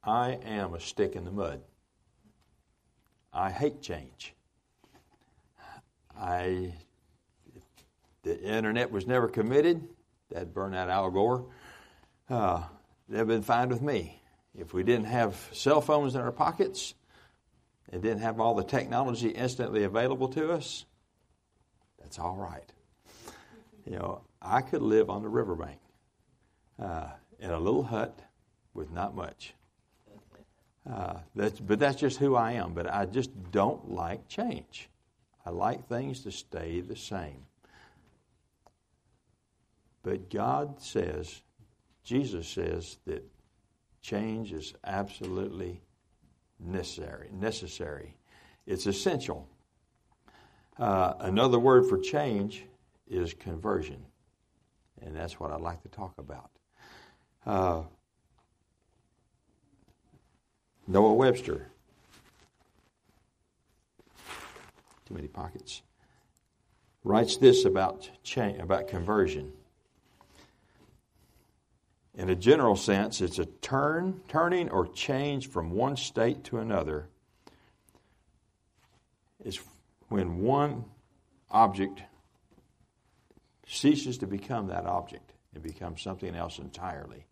I am a stick in the mud. I hate change. The internet was never committed. That'd burn out Al Gore. That'd have been fine with me. If we didn't have cell phones in our pockets and didn't have all the technology instantly available to us, that's all right. I could live on the riverbank in a little hut with not much. But that's just who I am. But I just don't like change. I like things to stay the same. But God says, Jesus says that change is absolutely necessary. It's essential. Another word for change is conversion. And that's what I'd like to talk about. Noah Webster, too many pockets, writes this about conversion. In a general sense, it's a turning or change from one state to another. It's when one object ceases to become that object. It becomes something else entirely.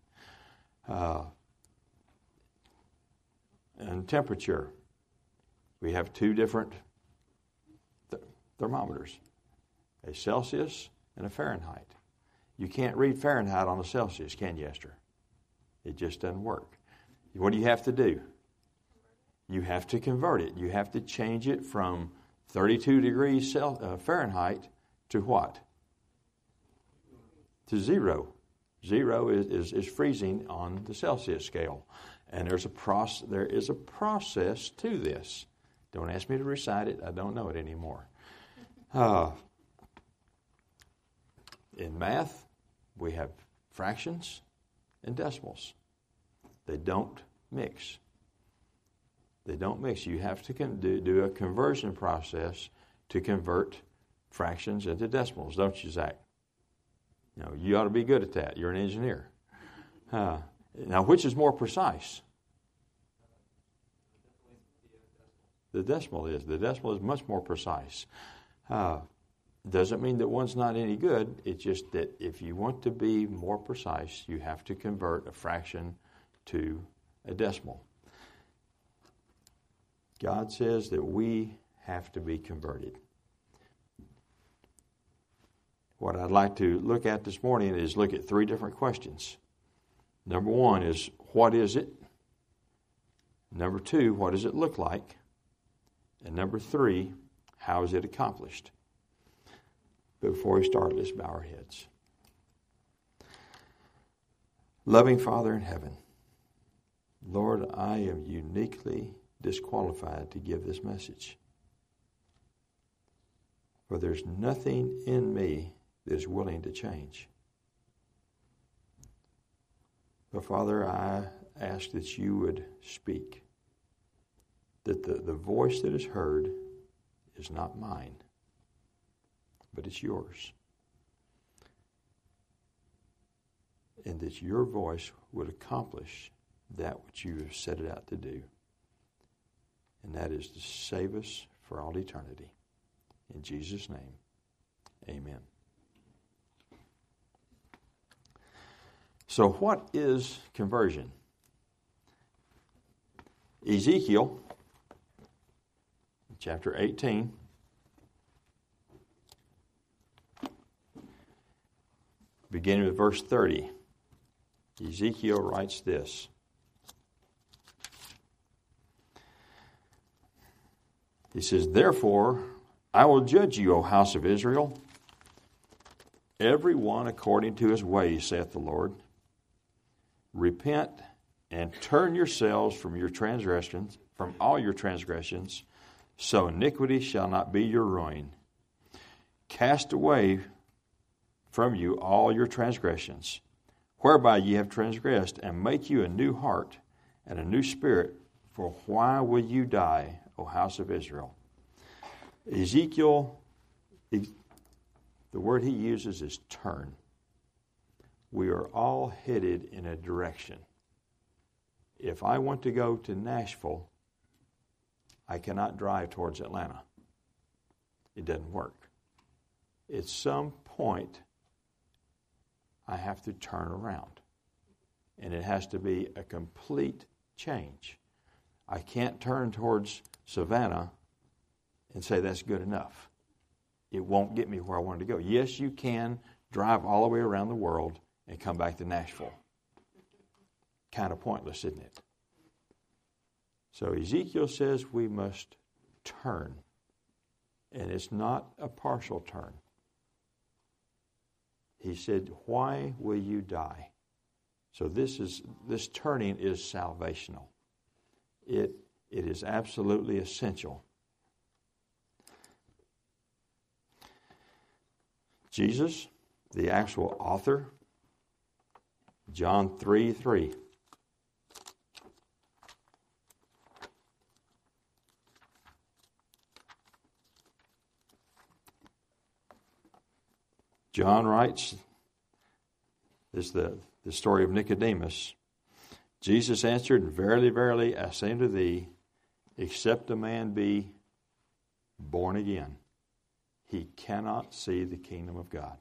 And temperature. We have two different thermometers, a Celsius and a Fahrenheit. You can't read Fahrenheit on a Celsius, can you, Esther? It just doesn't work. What do you have to do? You have to convert it. You have to change it from 32 degrees Fahrenheit to what? To 0. 0 is freezing on the Celsius scale. And there is a process to this. Don't ask me to recite it. I don't know it anymore. In math, we have fractions and decimals. They don't mix. You have to do a conversion process to convert fractions into decimals, don't you, Zach? You ought to be good at that. You're an engineer. Now, which is more precise? The decimal is. The decimal is much more precise. Doesn't mean that one's not any good. It's just that if you want to be more precise, you have to convert a fraction to a decimal. God says that we have to be converted. What I'd like to look at this morning is look at 3 different questions. Number 1 is, what is it? Number 2, what does it look like? And number 3, how is it accomplished? But before we start, let's bow our heads. Loving Father in heaven, Lord, I am uniquely disqualified to give this message. For there's nothing in me that is willing to change. But Father, I ask that you would speak. That the voice that is heard is not mine, but it's yours. And that your voice would accomplish that which you have set it out to do. And that is to save us for all eternity. In Jesus' name, amen. So what is conversion? Ezekiel, chapter 18, beginning with verse 30, Ezekiel writes this. He says, "Therefore, I will judge you, O house of Israel, every one according to his ways, saith the Lord. Repent and turn yourselves from your transgressions, from all your transgressions, so iniquity shall not be your ruin. Cast away from you all your transgressions, whereby ye have transgressed, and make you a new heart and a new spirit. For why will you die, O house of Israel?" Ezekiel, the word he uses is turn. We are all headed in a direction. if I want to go to Nashville, I cannot drive towards Atlanta. It doesn't work. At some point, I have to turn around. And it has to be a complete change. I can't turn towards Savannah and say that's good enough. It won't get me where I wanted to go. Yes, you can drive all the way around the world and come back to Nashville. Kind of pointless, isn't it? So Ezekiel says we must turn. And it's not a partial turn. He said, why will you die? So this turning is salvational. It is absolutely essential. Jesus, the actual author, John 3:3. John writes, this is the story of Nicodemus. Jesus answered, verily, verily, I say unto thee, except a man be born again, he cannot see the kingdom of God.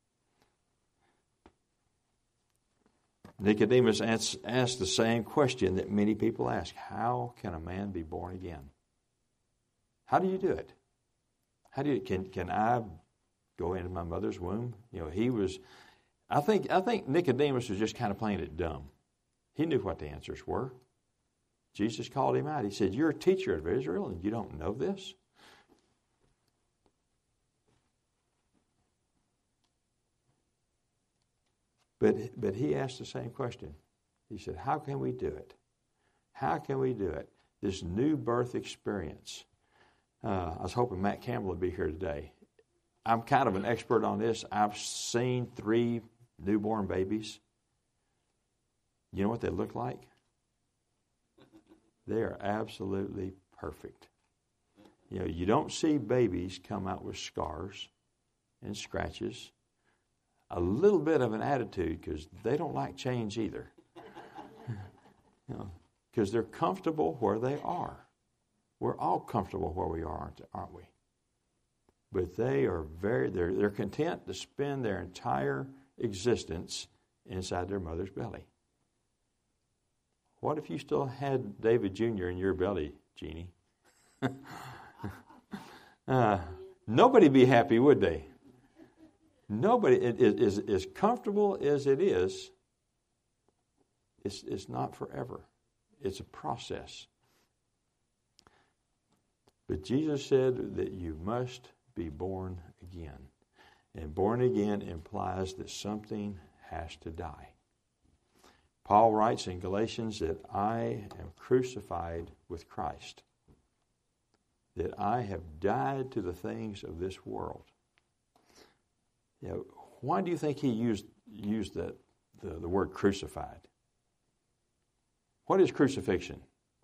Nicodemus asked the same question that many people ask. How can a man be born again? How do you do it? Can I go into my mother's womb? I think Nicodemus was just kind of playing it dumb. He knew what the answers were. Jesus called him out. He said, you're a teacher of Israel and you don't know this? But he asked the same question. He said, how can we do it? How can we do it? This new birth experience. I was hoping Matt Campbell would be here today. I'm kind of an expert on this. I've seen 3 newborn babies. You know what they look like? They are absolutely perfect. You don't see babies come out with scars and scratches. A little bit of an attitude because they don't like change either. Because they're comfortable where they are. We're all comfortable where we are, aren't we? But they are they're content to spend their entire existence inside their mother's belly. What if you still had David Jr. in your belly, Jeannie? Nobody'd be happy, would they? Nobody. It is as comfortable as it is. It's not forever. It's a process. But Jesus said that you must be born again. And born again implies that something has to die. Paul writes in Galatians that I am crucified with Christ. That I have died to the things of this world. Why do you think he used the word crucified? What is crucifixion?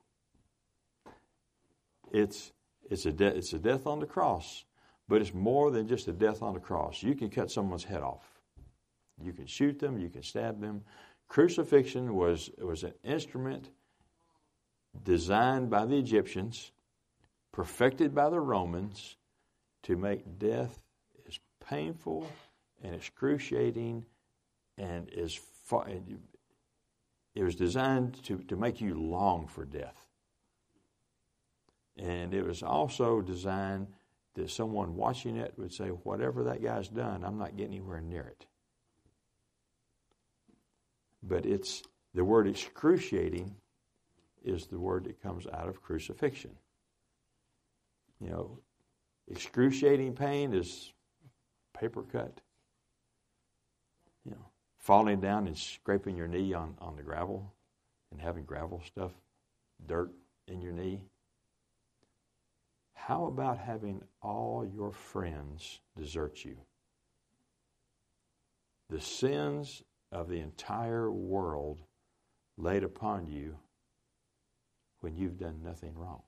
It's a death on the cross, but it's more than just a death on the cross. You can cut someone's head off. You can shoot them. You can stab them. Crucifixion was an instrument designed by the Egyptians, perfected by the Romans, to make death as painful and excruciating and it was designed to make you long for death. And it was also designed that someone watching it would say, whatever that guy's done, I'm not getting anywhere near it. But the word excruciating is the word that comes out of crucifixion. Excruciating pain is paper cut. Falling down and scraping your knee on the gravel and having gravel stuff, dirt in your knee. How about having all your friends desert you? The sins of the entire world laid upon you when you've done nothing wrong.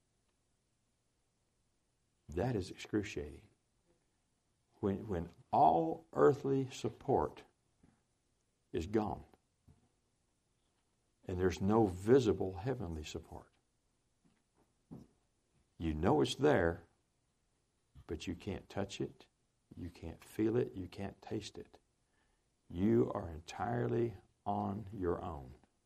That is excruciating. When all earthly support is gone and there's no visible heavenly support. You know it's there, but you can't touch it, you can't feel it, you can't taste it. You are entirely on your own.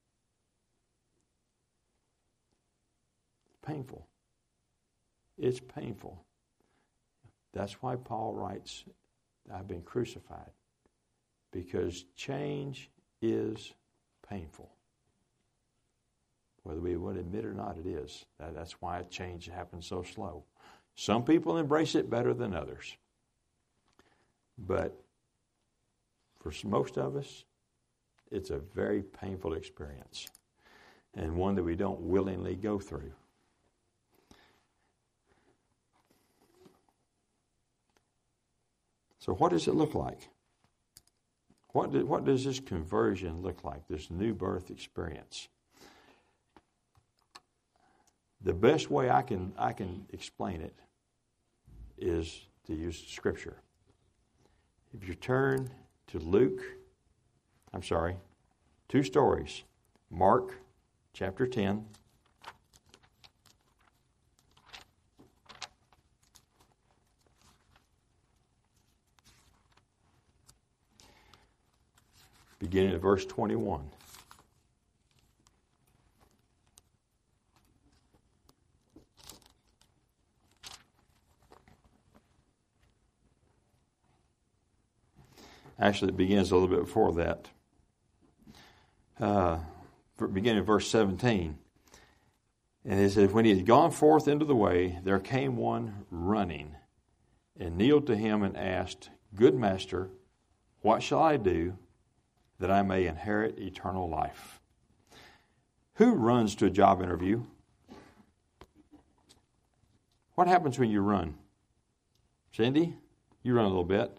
Painful. It's painful. That's why Paul writes, I've been crucified. Because change is painful. Whether we would admit it or not, it is. That's why change happens so slow. Some people embrace it better than others. But for most of us, it's a very painful experience. And one that we don't willingly go through. So what does it look like? What does this conversion look like, this new birth experience? The best way I can explain it is to use Scripture. If you turn to two stories. Mark chapter 10. Beginning at verse 21. Actually, it begins a little bit before that. Beginning at verse 17. And it says, when he had gone forth into the way, there came one running, and kneeled to him and asked, Good master, what shall I do that I may inherit eternal life? Who runs to a job interview? What happens when you run? Cindy, you run a little bit.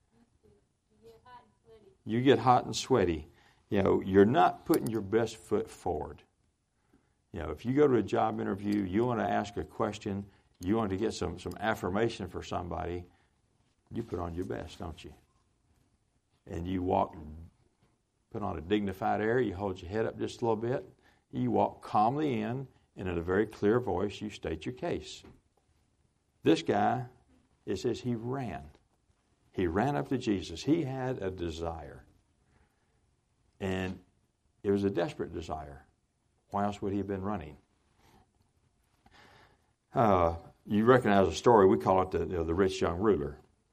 You get hot and sweaty. You know, you're not putting your best foot forward. You know, if you go to a job interview, you want to ask a question, you want to get some affirmation for somebody, you put on your best, don't you? And you put on a dignified air, you hold your head up just a little bit, you walk calmly in, and in a very clear voice, you state your case. This guy, it says he ran. He ran up to Jesus. He had a desire. And it was a desperate desire. Why else would he have been running? You recognize the story. We call it the rich young ruler.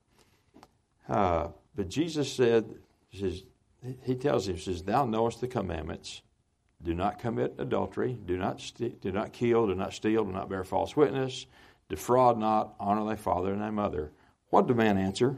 But Jesus said, he tells him, thou knowest the commandments. Do not commit adultery. Do not kill. Do not steal. Do not bear false witness. Defraud not. Honor thy father and thy mother. What did the man answer?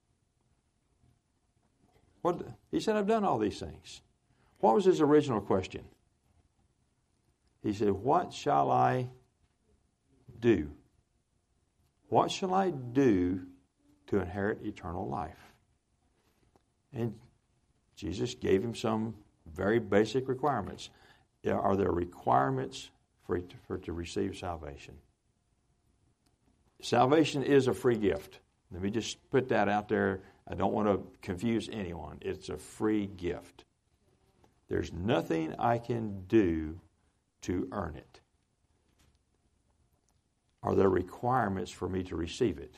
He said, I've done all these things. What was his original question? He said, what shall I do? What shall I do to inherit eternal life? And Jesus gave him some very basic requirements. Are there requirements for to receive salvation? Salvation is a free gift. Let me just put that out there. I don't want to confuse anyone. It's a free gift. There's nothing I can do to earn it. Are there requirements for me to receive it?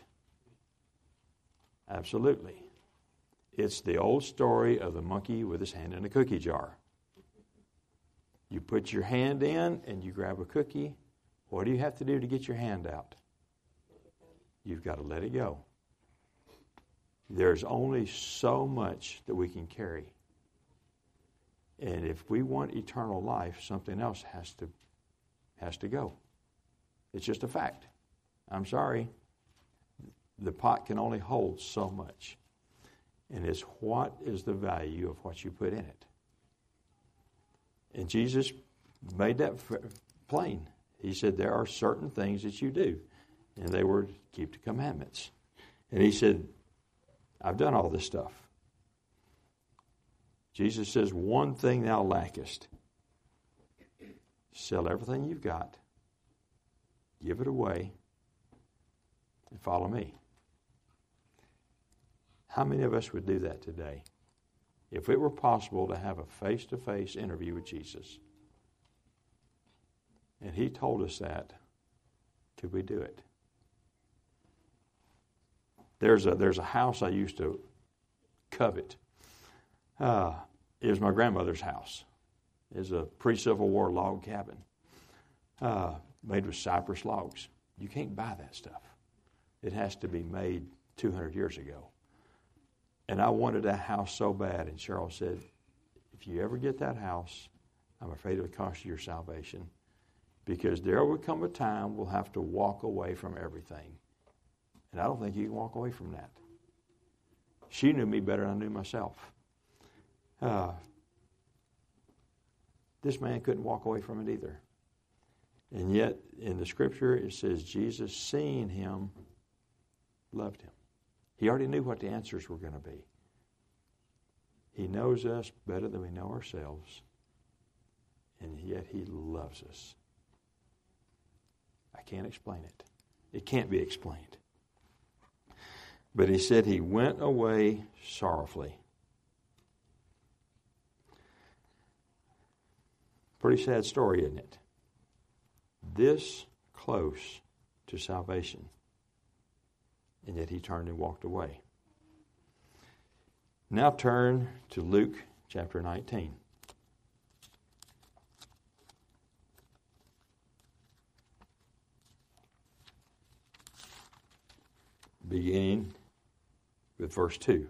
Absolutely. It's the old story of the monkey with his hand in a cookie jar. You put your hand in and you grab a cookie. What do you have to do to get your hand out? You've got to let it go. There's only so much that we can carry. And if we want eternal life, something else has to go. It's just a fact. I'm sorry. The pot can only hold so much. And it's what is the value of what you put in it. And Jesus made that plain. He said there are certain things that you do. And they were to keep the commandments. And he said, I've done all this stuff. Jesus says, one thing thou lackest. Sell everything you've got. Give it away. And follow me. How many of us would do that today? If it were possible to have a face-to-face interview with Jesus. And he told us that. Could we do it? There's a house I used to covet. It was my grandmother's house. It was a pre-Civil War log cabin made with cypress logs. You can't buy that stuff. It has to be made 200 years ago. And I wanted that house so bad. And Cheryl said, if you ever get that house, I'm afraid it'll cost you your salvation. Because there will come a time we'll have to walk away from everything. And I don't think you can walk away from that. She knew me better than I knew myself. This man couldn't walk away from it either. And yet, in the Scripture, it says Jesus, seeing him, loved him. He already knew what the answers were going to be. He knows us better than we know ourselves. And yet he loves us. I can't explain it. It can't be explained. But he said he went away sorrowfully. Pretty sad story, isn't it? This close to salvation. And yet he turned and walked away. Now turn to Luke chapter 19. Beginning with verse 2.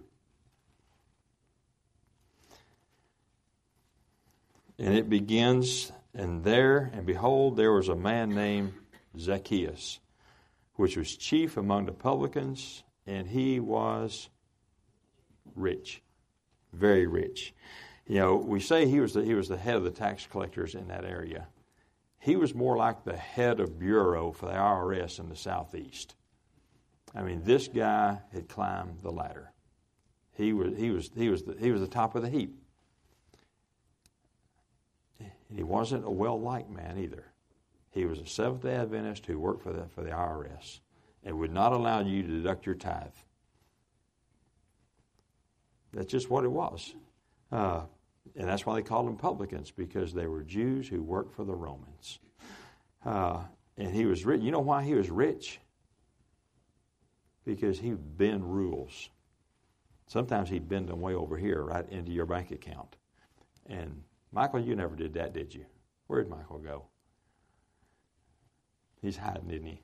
And it begins, and behold, there was a man named Zacchaeus, which was chief among the publicans, and he was rich, very rich. You know, we say he was the head of the tax collectors in that area. He was more like the head of bureau for the IRS in the Southeast. I mean, this guy had climbed the ladder. He was the top of the heap. And he wasn't a well-liked man either. He was a Seventh-day Adventist who worked for the IRS and would not allow you to deduct your tithe. That's just what it was. And that's why they called them publicans, because they were Jews who worked for the Romans. And he was rich. You know why he was rich? Because he would bend rules. Sometimes he'd bend them way over here, right into your bank account. And Michael, you never did that, did you? Where did Michael go? He's hiding, isn't he?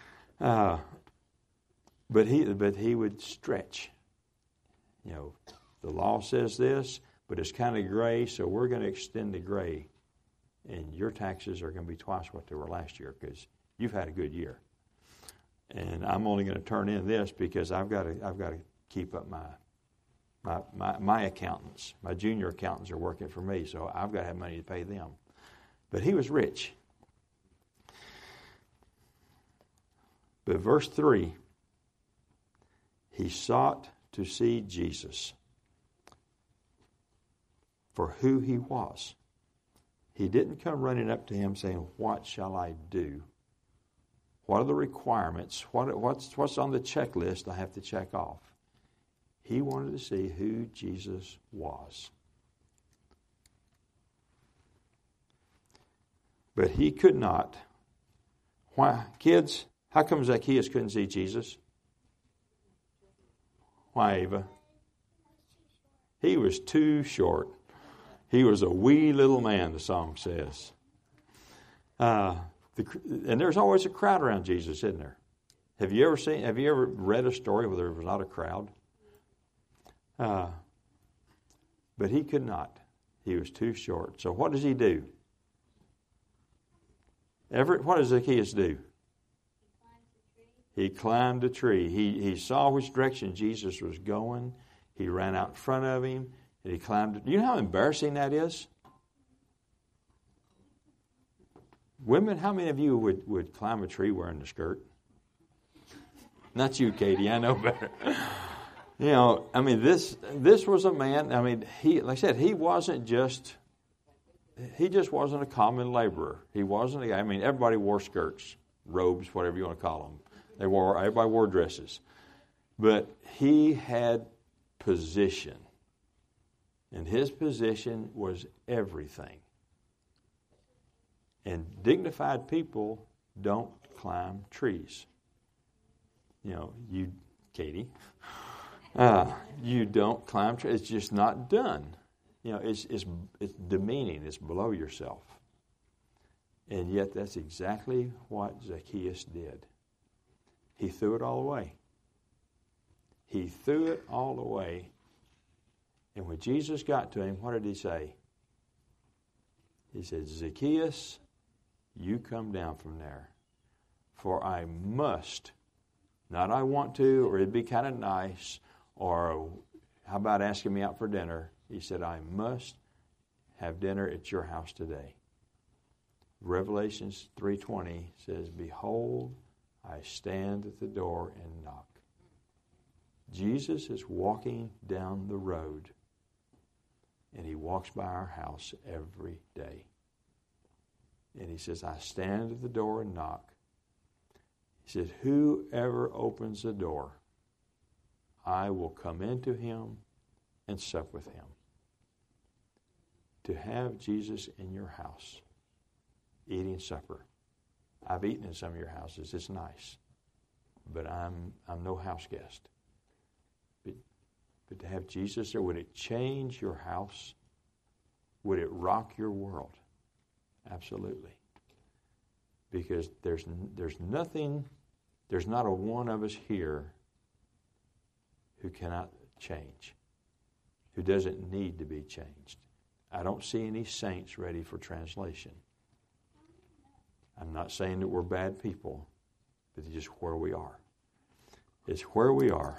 But he would stretch. You know, the law says this, but it's kind of gray, so we're going to extend the gray. And your taxes are going to be twice what they were last year because you've had a good year. And I'm only going to turn in this because I've got to keep up my accountants. My junior accountants are working for me, so I've got to have money to pay them. But he was rich. But verse 3, he sought to see Jesus for who he was. He didn't come running up to him saying, what shall I do? What are the requirements? What's on the checklist I have to check off? He wanted to see who Jesus was. But he could not. Why, kids, how come Zacchaeus couldn't see Jesus? Why, Ava? He was too short. He was a wee little man, the song says. And there's always a crowd around Jesus, isn't there? Have you ever read a story where there was not a crowd? But he could not. He was too short. So what does he do? Everett, what does Zacchaeus do? He climbed a tree. He saw which direction Jesus was going. He ran out in front of him, and he climbed. Do you know how embarrassing that is? Women, how many of you would climb a tree wearing a skirt? Not you, Katie. I know better. You know, I mean, this was a man. I mean, like I said, he just wasn't a common laborer. He wasn't a guy. I mean, everybody wore skirts, robes, whatever you want to call them. Everybody wore dresses. But he had position. And his position was everything. And dignified people don't climb trees. You, Katie, you don't climb trees. It's just not done. It's demeaning. It's below yourself. And yet that's exactly what Zacchaeus did. He threw it all away. He threw it all away. And when Jesus got to him, what did he say? He said, Zacchaeus, you come down from there. For I must, not I want to, or it'd be kind of nice, or how about asking me out for dinner? He said, I must have dinner at your house today. Revelations 3:20 says, behold, I stand at the door and knock. Jesus is walking down the road, and he walks by our house every day. And he says, I stand at the door and knock. He said, whoever opens the door, I will come into him and sup with him. To have Jesus in your house, eating supper. I've eaten in some of your houses. It's nice. But I'm no house guest. But to have Jesus there, would it change your house? Would it rock your world? Absolutely. Because there's nothing, there's not a one of us here who cannot change, who doesn't need to be changed. I don't see any saints ready for translation. I'm not saying that we're bad people, but it's just where we are. It's where we are.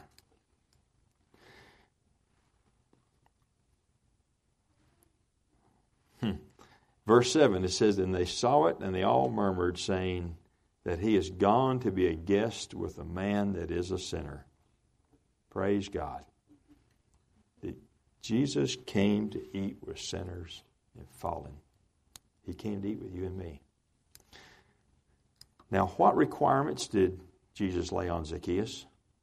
Verse 7, it says, and they saw it, and they all murmured, saying that he is gone to be a guest with a man that is a sinner. Praise God. Jesus came to eat with sinners and fallen. He came to eat with you and me. Now, what requirements did Jesus lay on Zacchaeus?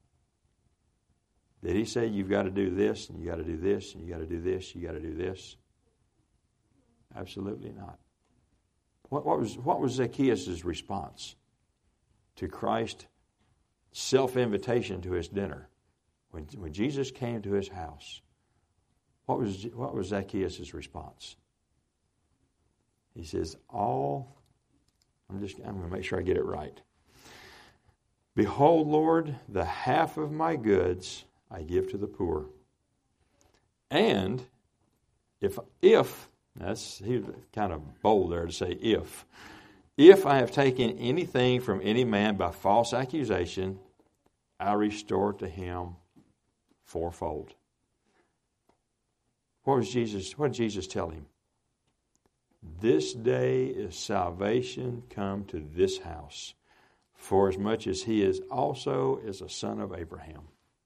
Did he say, you've got to do this, and you got to do this, and you got to do this, you got to do this? Absolutely not. What was Zacchaeus' response to Christ's self-invitation to his dinner? When Jesus came to his house, what was Zacchaeus' response? He says, I'm going to make sure I get it right. Behold, Lord, the half of my goods I give to the poor. And if he was kind of bold there to say if I have taken anything from any man by false accusation, I restore to him fourfold. What did Jesus tell him? This day is salvation come to this house, for as much as he is also is a son of Abraham.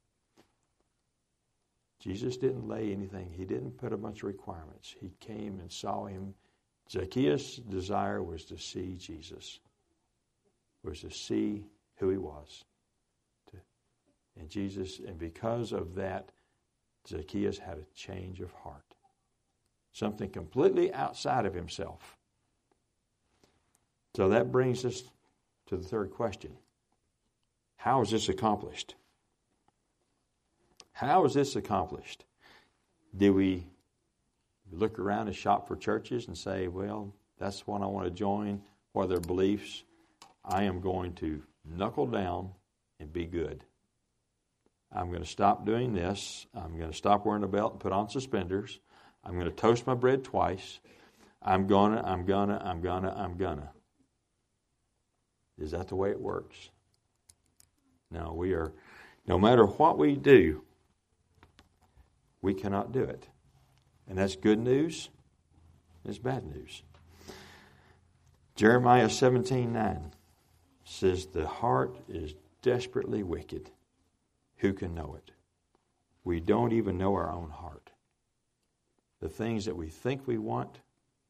Jesus didn't lay anything. He didn't put a bunch of requirements. He came and saw him. Zacchaeus' desire was to see Jesus, was to see who he was. And because of that, Zacchaeus had a change of heart. Something completely outside of himself. So that brings us to the third question. How is this accomplished? How is this accomplished? Do we look around and shop for churches and say, well, that's one I want to join? What are their beliefs? I am going to knuckle down and be good. I'm going to stop doing this. I'm going to stop wearing a belt and put on suspenders. I'm going to toast my bread twice. I'm gonna. Is that the way it works? No, no matter what we do, we cannot do it. And that's good news. It's bad news. Jeremiah 17:9 says, the heart is desperately wicked. Who can know it? We don't even know our own heart. The things that we think we want,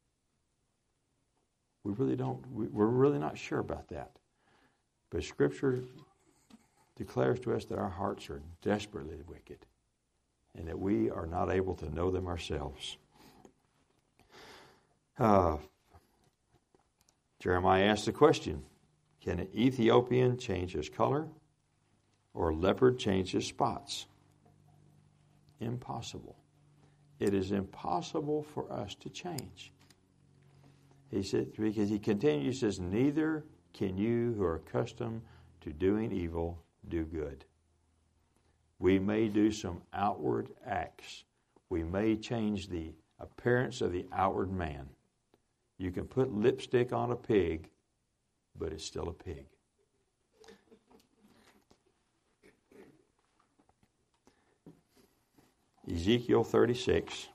we really don't. We're really not sure about that. But Scripture declares to us that our hearts are desperately wicked and that we are not able to know them ourselves. Jeremiah asked the question, can an Ethiopian change his color or a leopard change his spots? Impossible. It is impossible for us to change. He said, because he continues, he says, neither can you who are accustomed to doing evil do good. We may do some outward acts. We may change the appearance of the outward man. You can put lipstick on a pig, but it's still a pig. Ezekiel 36.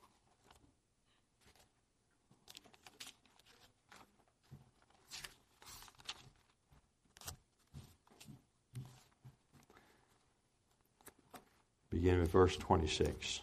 Begin with verse 26.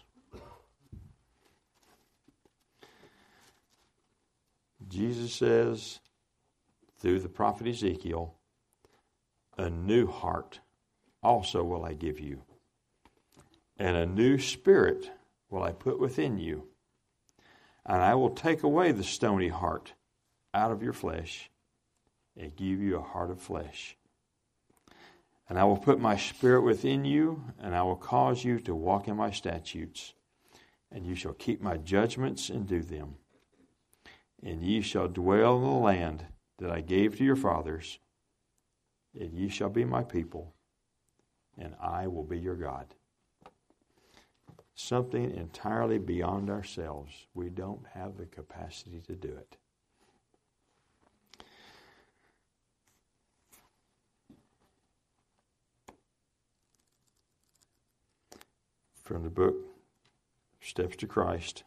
Jesus says, through the prophet Ezekiel, a new heart also will I give you, and a new spirit will I put within you, and I will take away the stony heart out of your flesh and give you a heart of flesh. And I will put my spirit within you, and I will cause you to walk in my statutes, and you shall keep my judgments and do them. And ye shall dwell in the land that I gave to your fathers, and ye shall be my people, and I will be your God. Something entirely beyond ourselves. We don't have the capacity to do it. From the book, Steps to Christ.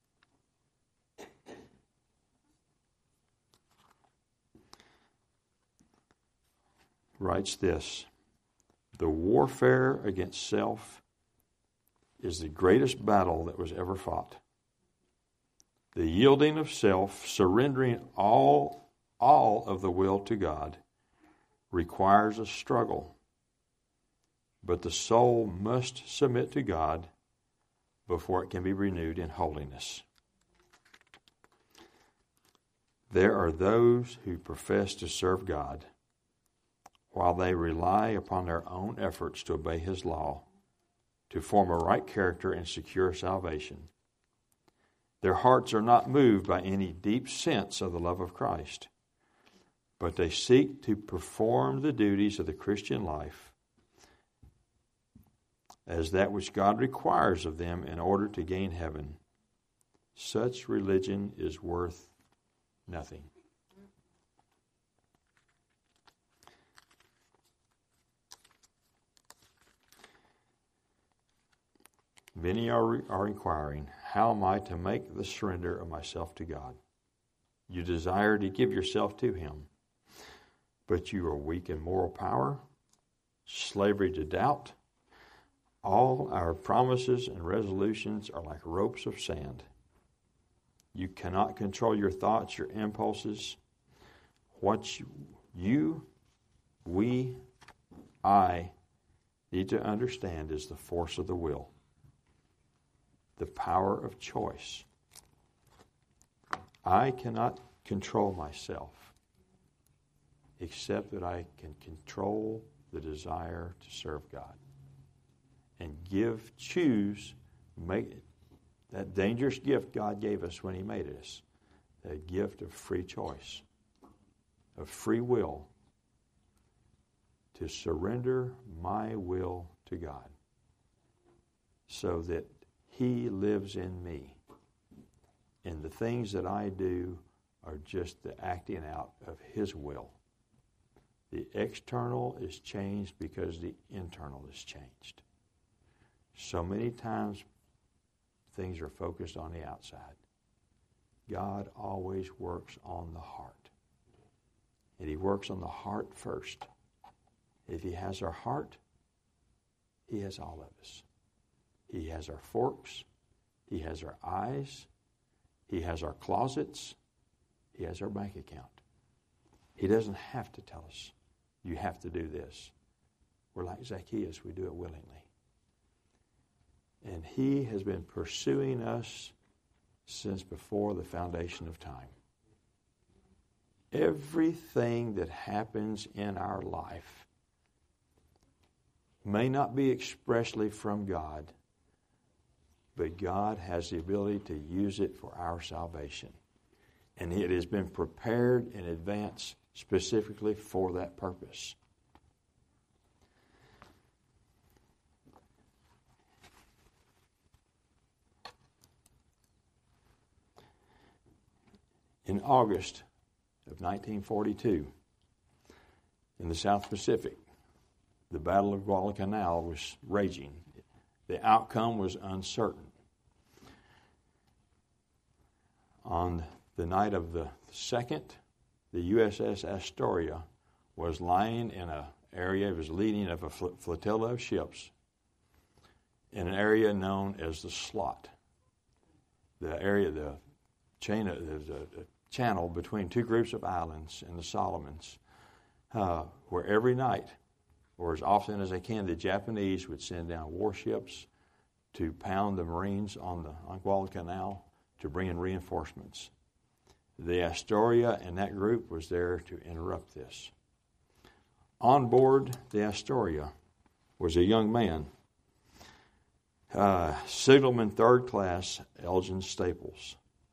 Writes this, the warfare against self is the greatest battle that was ever fought. The yielding of self, surrendering all of the will to God, requires a struggle. But the soul must submit to God before it can be renewed in holiness. There are those who profess to serve God while they rely upon their own efforts to obey His law, to form a right character and secure salvation. Their hearts are not moved by any deep sense of the love of Christ, but they seek to perform the duties of the Christian life as that which God requires of them in order to gain heaven. Such religion is worth nothing. Many are inquiring, how am I to make the surrender of myself to God? You desire to give yourself to Him, but you are weak in moral power, slavery to doubt. All our promises and resolutions are like ropes of sand. You cannot control your thoughts, your impulses. What I need to understand is the force of the will, the power of choice. I cannot control myself except that I can control the desire to serve God. And make that dangerous gift God gave us when He made us, that gift of free choice, of free will, to surrender my will to God so that He lives in me. And the things that I do are just the acting out of His will. The external is changed because the internal is changed. So many times things are focused on the outside. God always works on the heart. And He works on the heart first. If He has our heart, He has all of us. He has our forks. He has our eyes. He has our closets. He has our bank account. He doesn't have to tell us, you have to do this. We're like Zacchaeus, we do it willingly. And He has been pursuing us since before the foundation of time. Everything that happens in our life may not be expressly from God, but God has the ability to use it for our salvation. And it has been prepared in advance specifically for that purpose. In August of 1942, in the South Pacific, the Battle of Guadalcanal was raging. The outcome was uncertain. On the night of the 2nd, the USS Astoria was lying in an area, it was leading of a flotilla of ships in an area known as the Slot. The area, the channel between two groups of islands in the Solomons, where every night, or as often as they can, the Japanese would send down warships to pound the Marines on Guadalcanal to bring in reinforcements. The Astoria and that group was there to interrupt this. On board the Astoria was a young man, Signalman 3rd Class Elgin Staples.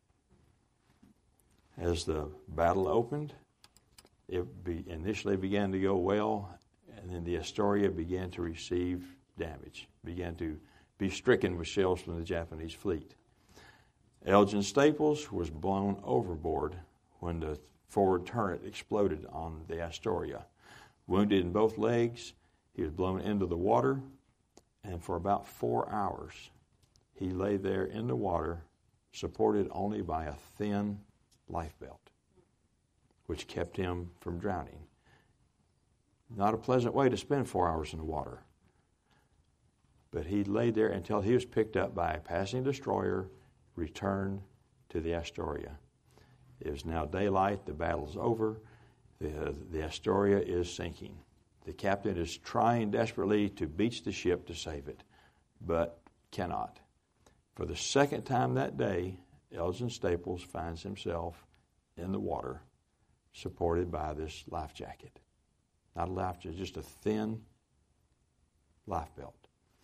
As the battle opened, it initially began to go well, and then the Astoria began to receive damage, began to be stricken with shells from the Japanese fleet. Elgin Staples was blown overboard when the forward turret exploded on the Astoria. Wounded in both legs, he was blown into the water, and for about 4 hours, he lay there in the water, supported only by a thin life belt, which kept him from drowning. Not a pleasant way to spend 4 hours in the water. But he lay there until he was picked up by a passing destroyer, returned to the Astoria. It is now daylight, the battle's over, the Astoria is sinking. The captain is trying desperately to beach the ship to save it, but cannot. For the second time that day, Elgin Staples finds himself in the water, supported by this life jacket. Not a life jacket, just a thin life belt.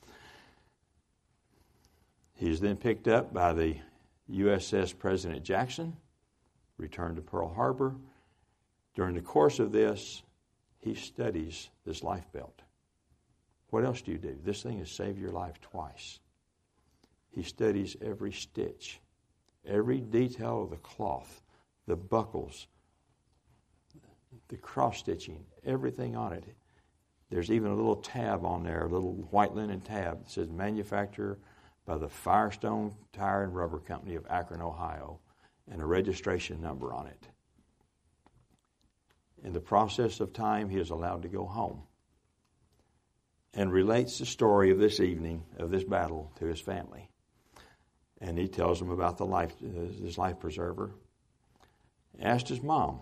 He is then picked up by the USS President Jackson, returned to Pearl Harbor. During the course of this, he studies this life belt. What else do you do? This thing has saved your life twice. He studies every stitch, every detail of the cloth, the buckles, the cross-stitching, everything on it. There's even a little tab on there, a little white linen tab that says manufacturer by the Firestone Tire and Rubber Company of Akron, Ohio, and a registration number on it. In the process of time, he is allowed to go home and relates the story of this evening, of this battle, to his family. And he tells them about this life preserver. He asked his mom,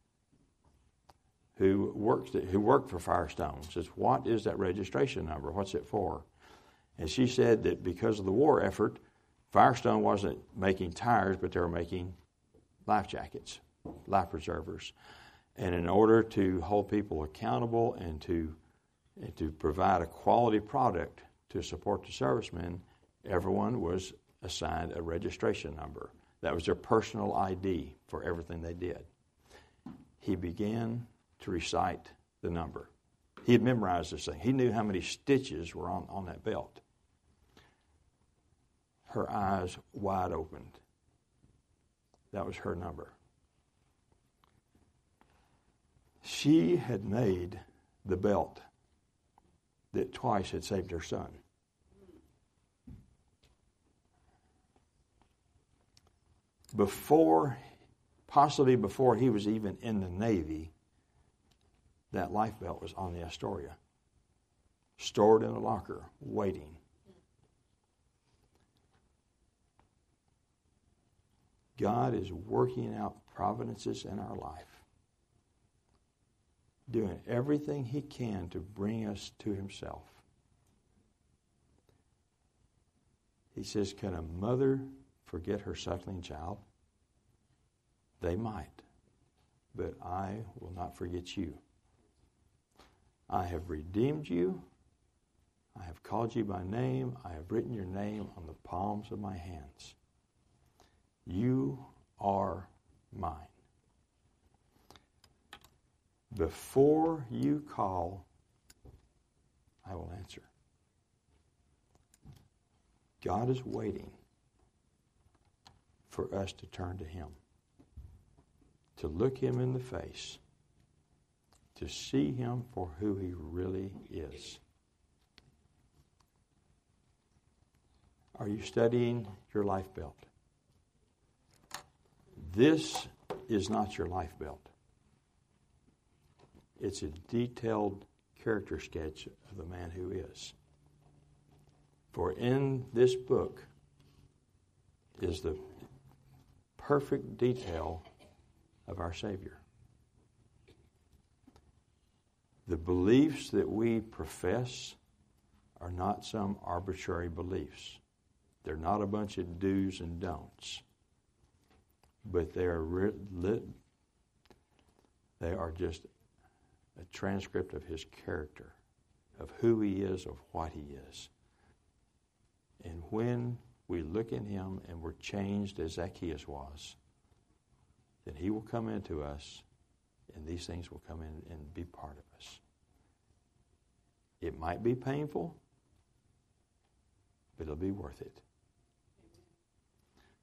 who worked for Firestone, says, "What is that registration number? What's it for?" And she said that because of the war effort, Firestone wasn't making tires, but they were making life jackets, life preservers. And in order to hold people accountable and to provide a quality product to support the servicemen, everyone was assigned a registration number. That was their personal ID for everything they did. He began to recite the number. He had memorized this thing. He knew how many stitches were on that belt. Her eyes wide opened. That was her number. She had made the belt that twice had saved her son. Possibly before he was even in the Navy, that life belt was on the Astoria, stored in a locker, waiting. God is working out providences in our life, doing everything He can to bring us to Himself. He says, can a mother forget her suckling child? They might. but I will not forget you. I have redeemed you. I have called you by name. I have written your name on the palms of my hands. You are mine. Before you call, I will answer. God is waiting for us to turn to Him, to look Him in the face, to see Him for who He really is. Are you studying your life belt? This is not your life belt. It's a detailed character sketch of the man who is. For in this book is the perfect detail of our Savior. The beliefs that we profess are not some arbitrary beliefs. They're not a bunch of do's and don'ts. But they are just a transcript of His character, of who He is, of what He is. And when we look in Him and we're changed as Zacchaeus was, then He will come into us and these things will come in and be part of us. It might be painful, but it'll be worth it.